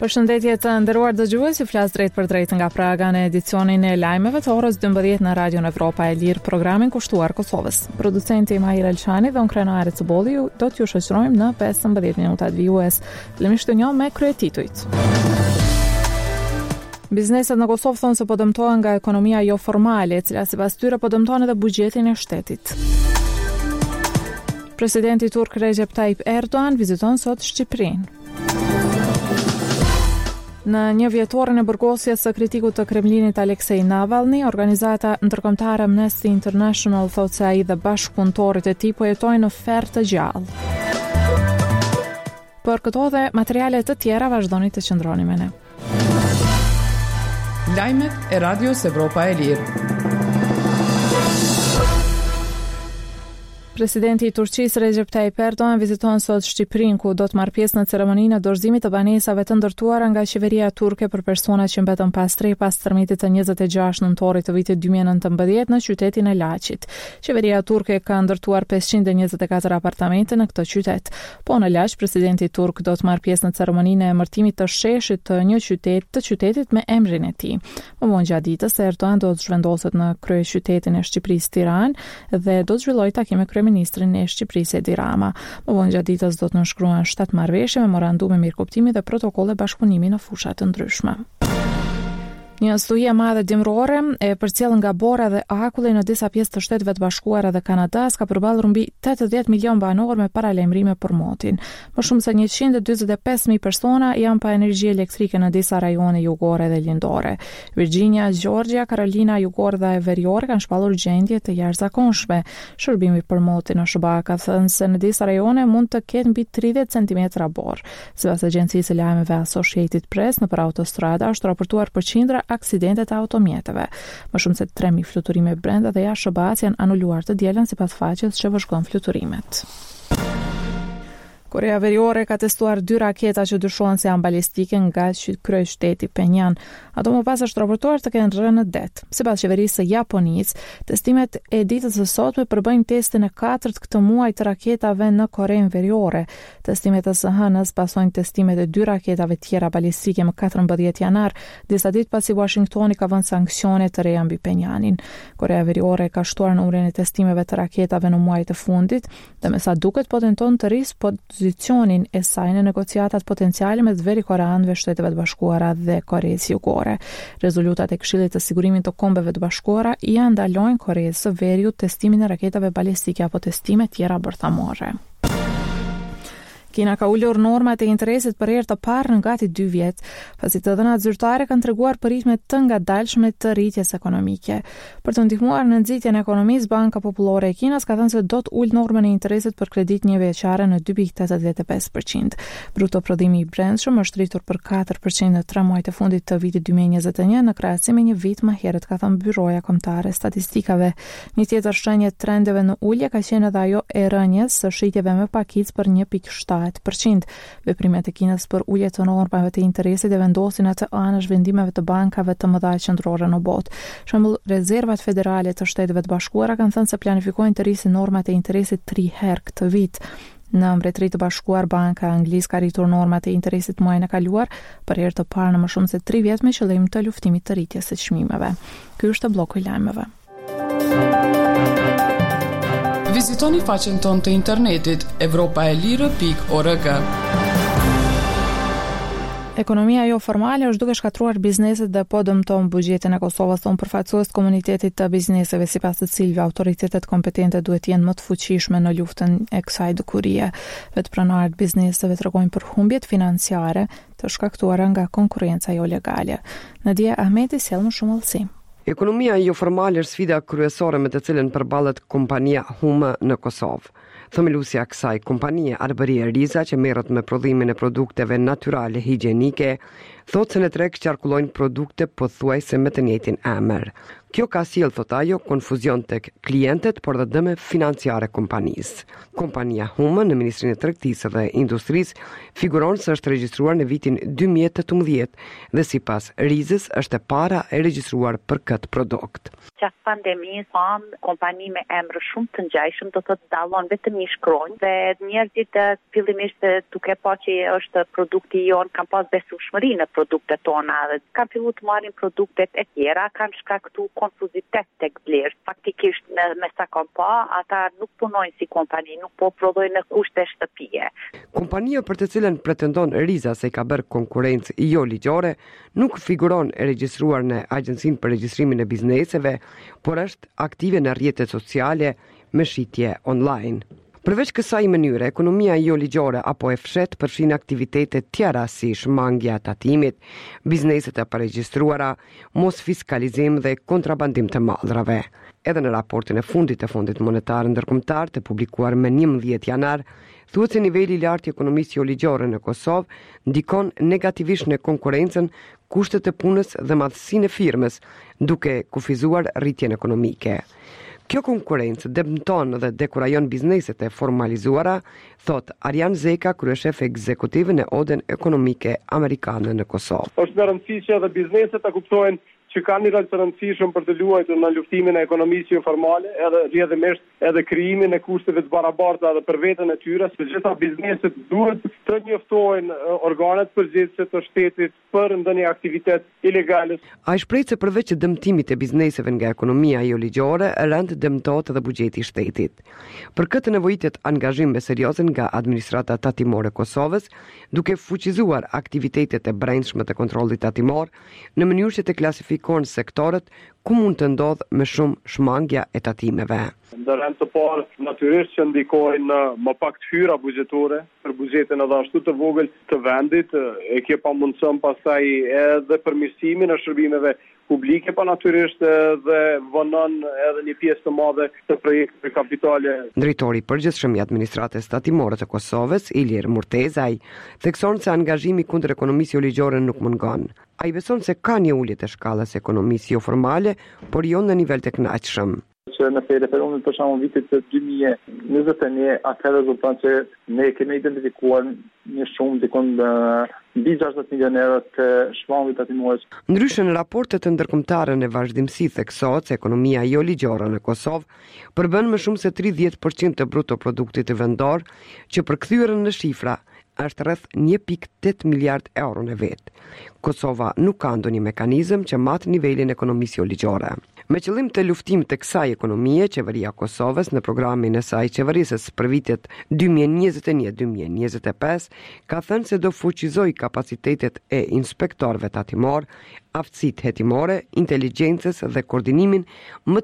Përshëndetje të nderuar dëgjues, ju flas drejt për drejt nga Praga në edicionin e lajmeve të orës 12 në Radio Evropa e Lirë, programin kushtuar Kosovës. Producenti Mahir Elshani dhe unë Krenare Ciboli do t'ju shoqërojmë në 15 minutat vijues. Fillimisht të njohim me kryetitujt. Bizneset në Kosovë thonë se po dëmtohen nga ekonomia jo formale, e cila sipas tyre po dëmton edhe buxhetin e shtetit. Presidenti turk Recep Tayyip Erdogan viziton sot Shqipërinë. Në një vjetorin e burgosjes së kritikut të Kremlinit Aleksej Navalny, organizata ndërkombëtare Amnesty International thotë se ai dhe bashkëpunëtorët e tij po jetojnë në ferr të gjallë. Për këto dhe materiale të tjera vazhdoni të qëndroni me ne. Lajmet e Radios Evropa e Lirë. Presidenti i Turqisë Recep Tayyip Erdogan viziton sot Shqipërinë, ku do të marrë pjesë në ceremoninë e dorëzimit të banesave të ndërtuara nga qeveria turke për personat që mbetën pas tërmitit të 26 nëntorit të vitit 2019 në qytetin e Laçit. Qeveria turke ka ndërtuar 524 apartamente në këtë qytet. Po në Laç, presidenti turk do të marrë pjesë në ceremoninë e emërtimit të sheshit të një qytetit me emrin e tij. Më vonë gjatë ditës, Erdogan do të zhvendoset në kryeqytetin e Shqipërisë Tiranë dhe do të zhvillojë takime Ministrin e Shqipërisë Edi Rama. Më vonë gjatë ditës do të nënshkruan 7 marrëveshje, memorandume mirëkuptimi dhe protokolle bashkëpunimi në fusha të ndryshme. Një stuje e madhe dimrore e përcjell nga bora dhe akulli në disa pjesë të Shteteve të Bashkuara dhe Kanadas ka përballur mbi 80 milion banor me paralajmërime për motin. Më shumë se 145.000 persona janë pa energji elektrike në disa rajone jugore dhe lindore. Virginia, Georgia, Carolina Jugore dhe Veriore kanë shpallur gjendje të jashtëzakonshme. Shërbimi për motin në SBA ka thënë se në disa rajone mund të ketë mbi 30 cm bor. Sipas agjencisë së lajmeve Associated Press, nëpër autostrada është raportuar për qindra aksidentet e automjeteve. Më shumë se 3.000 fluturime brenda dhe jashtë SBA-s janë anuluar të dielën sipas faqes që vëzhgon fluturimet. Korea Veriore ka testuar 2 raketa që dyshohen se janë balistike nga kryeqyteti Penjan. Ato më pas është raportuar të kenë rënë në det. Sipas qeverisë së Japonisë, testimet e ditës së sotme përbëjnë testin e 4 këtë muaj të raketave në Korenë Veriore. Testimet e së hënës pasojnë testimet e 2 raketave tjera balistike më 14 janar, disa ditë pasi Washingtoni ka vënë sanksione të reja mbi Penjanin. Korea Veriore ka shtuar numrin e testimeve të raketave në muajt e fundit dhe me sa duket po tenton të rrisë pozicionin e saj në negociatat potenciale mes Veri-Koreanëve, Shteteve të Bashkuara dhe Koreas Jugore. Rezultatat e Këshillit të Sigurimit të Kombeve të Bashkuara ja ndalojnë Koreas së Veriut testimin e raketave balistike apo testime tjera bërthamore. Kina ka ulur normat e interesit për herë të parë në gati 2 vjet, pasi të dhënat zyrtare kanë treguar për ritme të ngadalshme të rritjes ekonomike. Për të ndihmuar në nxitjen e ekonomisë, Banka Popullore e Kinës ka thënë se do të ulë normën e interesit për kredit një vjeçare në 2.85%. Bruto prodhimi i brendshëm është rritur për 4% në 3 muajt e fundit të vitit 2021 në krahasim me një vit më herët, ka thënë Byroja Kombëtare e Statistikave. Një tjetër shenjë trendeve në ulje ka qenë edhe ajo e rënjes së shitjeve me pakic për 1.7%. Veprimet e Kinës për ulje të normave të interesit e vendosin atë anësh vendimeve të bankave të mëdha qendrore në botë. Për shembull, rezervat federale të Shteteve të Bashkuara kanë thënë se planifikojnë të rrisin normat e interesit 3 herë këtë vit. Në Mbretëri të Bashkuar, Banka Anglisë ka rritur normat e interesit muajin e kaluar për herë të parë në më shumë se 3 vjet me qëllim të luftimit të rritjes së çmimeve. Ky është bloku i lajmeve. Vizitoni faqen tonë të internetit europaelire.org. Ekonomia jo formale është duke shkatruar bizneset dhe po dëmton buxhetin e Kosovës, thonë përfaqësues të komunitetit të bizneseve, sipas të cilëve autoritetet kompetente duhet jenë më të fuqishme në luftën e kësaj dukurie. Vetpronarët bizneseve tregojnë për humbjet financiare të shkaktuara nga konkurrenca jo legale. Nadia Ahmeti sjell më shumë hollësi. Ekonomia jo formale është sfida kryesore me të cilën përballet kompania Humë në Kosovë. Themeluesja e kësaj kompanie, Arbëria Riza, që merret me prodhimin e produkteve natyrale higjienike, thotë se në treg qarkullojnë produkte pothuajse me të njëjtin emër. Kjo ka sjellë, thot ajo, konfuzion tek klientët, por dhe dëme financiare kompanisë. Kompania Humë në Ministrinë e Tregtisë dhe Industrisë figuron se është regjistruar në vitin 2018 dhe sipas Rizës është e para e regjistruar për këtë produkt. Gjatë pandemisë pam kompani me emër shumë të ngjashëm, do të dallon vetëm një shkronjë dhe njerëzit fillimisht duke pa që është produkti jon kanë pas besueshmëri në produktet tona dhe kanë filluar të marrin produktet e tjera, kanë shkaktuar konfuzitet tek blerës. Faktikisht me sa kam pa, ata nuk punojnë si kompani, nuk po prodhojnë në kushte shtëpie. Kompania për të cilën pretendon Riza se ka bërë konkurrencë jo ligjore, nuk figuron e regjistruar në Agjencinë për Regjistrimin e Bizneseve, por është aktive në rrjetet sociale me shitje online. Përveç kësaj mënyre, ekonomia jo ligjore apo e fshet përfshin aktivitete tjera si shmangja e tatimit, bizneset e paregjistruara, mos fiskalizim dhe kontrabandim të mallrave. Edhe në raportin e fundit të Fondit Monetar Ndërkombëtar të publikuar më 11 janar, thuhet se niveli i lartë i ekonomisë jo ligjore në Kosovë ndikon negativisht në konkurrencën, kushtet e punës dhe madhësinë e firmës, duke kufizuar rritjen ekonomike. Kjo konkurrencë dëmton dhe dekurajon bizneset e formalizuara, thot Arjan Zeka, kryeshef ekzekutiv në Odën Ekonomike Amerikane në Kosovë. Është me rëndësi që edhe bizneset ta kuptojnë që kanë një rol të rëndësishëm për të luajtur në luftimin e ekonomisë jo formale, edhe rrjedhimisht edhe krijimin e kushteve të barabarta edhe për veten e tyre, se gjitha bizneset duhet të njoftojnë organet përgjegjëse të shtetit për ndonjë aktivitet ilegale. Ai shpreh se përveç dëmtimit të bizneseve nga ekonomia jo ligjore, rënd dëmtohet edhe buxheti i shtetit. Për këtë nevojitet angazhim me serioze nga administrata tatimore e Kosovës, duke fuqizuar aktivitetet e brendshme të kontrollit tatimor në mënyrë që të klasifikojnë sektorët ku mund të ndodhë më shumë shmangja e tatimeve. Ndërrend të parë natyrisht që ndikojnë më pak të hyra buxhetore për buxhetin edhe ashtu të vogël të vendit, e ke pamundësëm pastaj edhe përmirësimin e shërbimeve publike, pa natyrisht dhe vënon edhe një pjesë të madhe të projekteve kapitale. Drejtori i përgjithshëm i administratës tatimore të Kosovës, Ilir Murtezaj, thekson se angazhimi kundër ekonomisë jo ligjore nuk mungon. Ai beson se ka një ulje të shkallës ekonomisë jo formale, por jo në nivel të kënaqshëm. Që nëse referohemi për shembull vitit të 2021, atëherë rezulton që ne kemi identifikuar një shumë dikon mbi 60 milionerë të shmangit tatimores. Ndryshe në raportet të ndërkombëtare në vazhdimsi theksohet se ekonomia jo ligjore në Kosovë përbën më shumë se 30% të bruto produktit të vendor, që përkthyer në shifra është rreth 1.8 miliard euro në vet. Kosova nuk ka ndonjë mekanizëm që mat nivelin ekonomisë jo ligjore. Me qëllim të luftim të kësaj ekonomie, qeveria e Kosovës në programin e saj qeverisës për vitet 2021-2025 ka thënë se do fuqizoj kapacitetet e inspektorëve tatimor, aftësitë hetimore, inteligjencës dhe koordinimin më